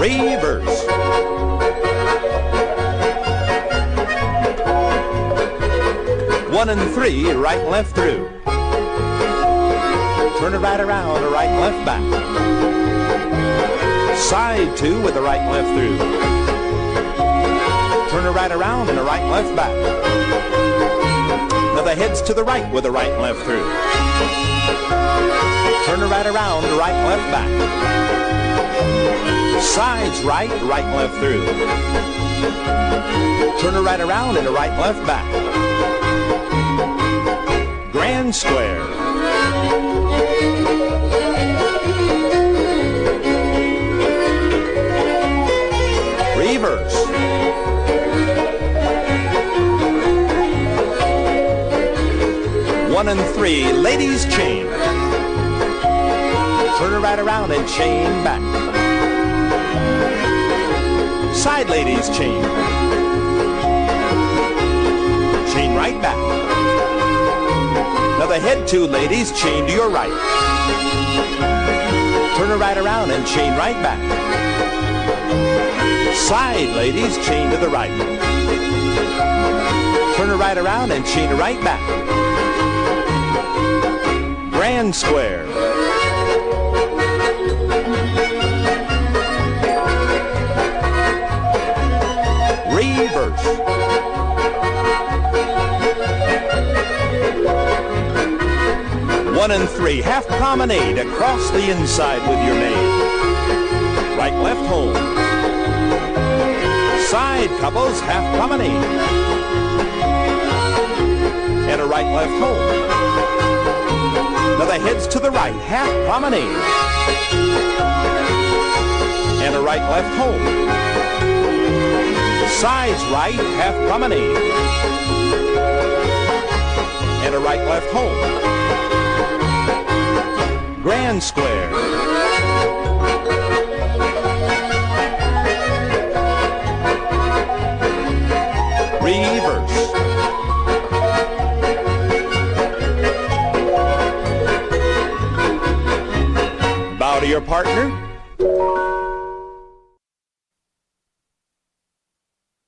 reverse. One and three, right and left through. Turn it right around, a right and left back. Side two with the right and left through. Turn it right around and a right and left back. Now the head's to the right with a right and left through. Turn it right around, a right and left back. Sides right, right and left through. Turn it right around and a right and left back. Grand square. Reverse. One and three, ladies chain. Turn it right around and chain back. Side ladies chain. Chain right back. Now the head two ladies chain to your right. Turn it right around and chain right back. Side ladies chain to the right. Turn it right around and chain it right back. Grand square. Reverse. One and three, half promenade across the inside with your maid. Right, left, home. Side couples, half promenade. And a right, left, home. Now the head's to the right, half promenade. And a right, left, home. Sides right, half promenade. And a right, left, home. Grand square. Reverse. Bow to your partner.